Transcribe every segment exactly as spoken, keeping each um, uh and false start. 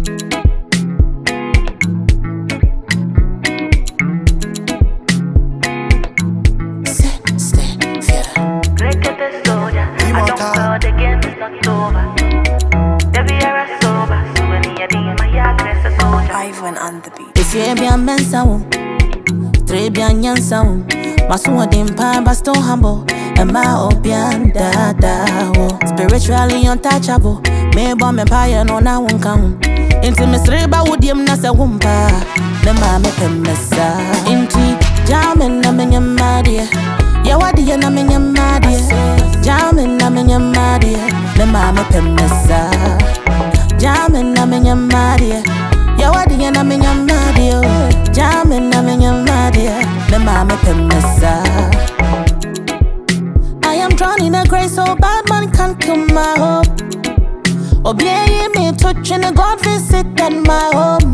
Ivan on the beat. If you be a mensa wom, three be a nyansa wom. Maso dem pa but still humble. And my opian da da wo. Spiritually untouchable. Me bomb empire no na won't come. Into me sreba wudium na sa wumpa. Me ma me pemesa. Inti jamin na me nyamadia. Ya wadi ya na me nyamadia. Jamin na me nyamadia. Me ma me pemesa. Jamin na me nyamadia. Ya wadi ya na me nyamadia. Jamin na me nyamadia. Me ma me pemesa. I am drawn in a grace so bad man can't kill my hope. Obey me touching a God visit at my home.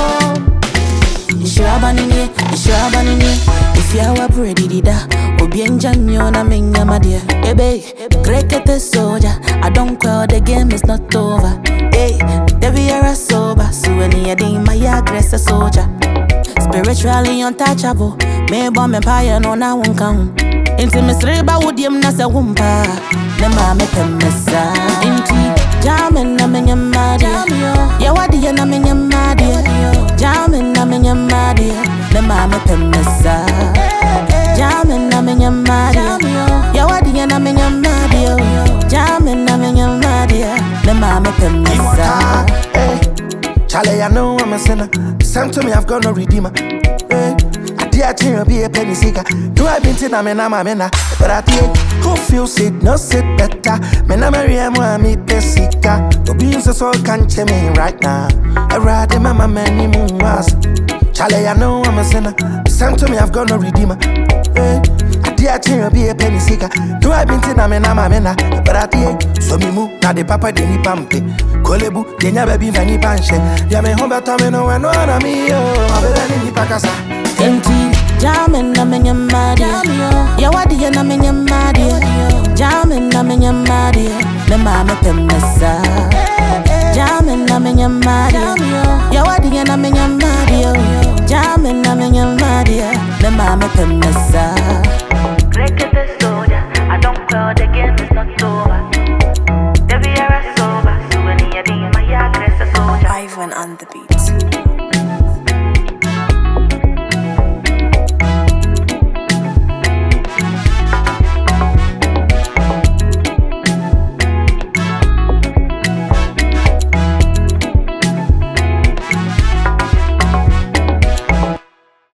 Ishabanini, Ishabanini. If you are ready, dida. Obey Jamiona Minga Madia. Ebe, Grekete soldier. I don't call the game is not over. Hey, Devi are sober. So any day my aggressor soldier. Spiritually untouchable. Me bomb empire no na won't come. Inti misreba wudium na sa wumpa. Ne ma me pemesa. Inti jamin na me nyamadia. Ya wadi ya na me nyamadia. Jamin na me nyamadia. Ne ma me pemesa. Jamin na me nyamadia. Ya wadi ya na me nyamadia. Jamin na me nyamadia. Ne ma me pemesa. Charlie, I know I'm a sinner. Same to me, I've got no redeemer. Hey. I think be a penny seeker. Do I been to me na mena? But I think who feels it, no sit better. Me na marry am wa me pesika. To be so so can't check me right now. I ride my many moon was. Charlie, I know I'm a sinner. Same to me, I've got no redeemer. Hey, I think be a penny seeker. Do I been to me na mena? But I think so me move na the papa de ni pampe. Kolebu de nya baby fani panche. Ya me home better me no one na me yo. Abelani ni pakasa. Inti jamin na me nyamadia. Ya wadi ya na me nyamadia. Jamin na me nyamadia. Me ma me pemesa. Jamin na me nyamadia. Ya wadi ya na me nyamadia. Jamin na me nyamadia. Me ma me pemesa. Grekete soldier. I don't call the game is not over. Devi are sober. So when you my aggressor soldier. Ivan on the beat.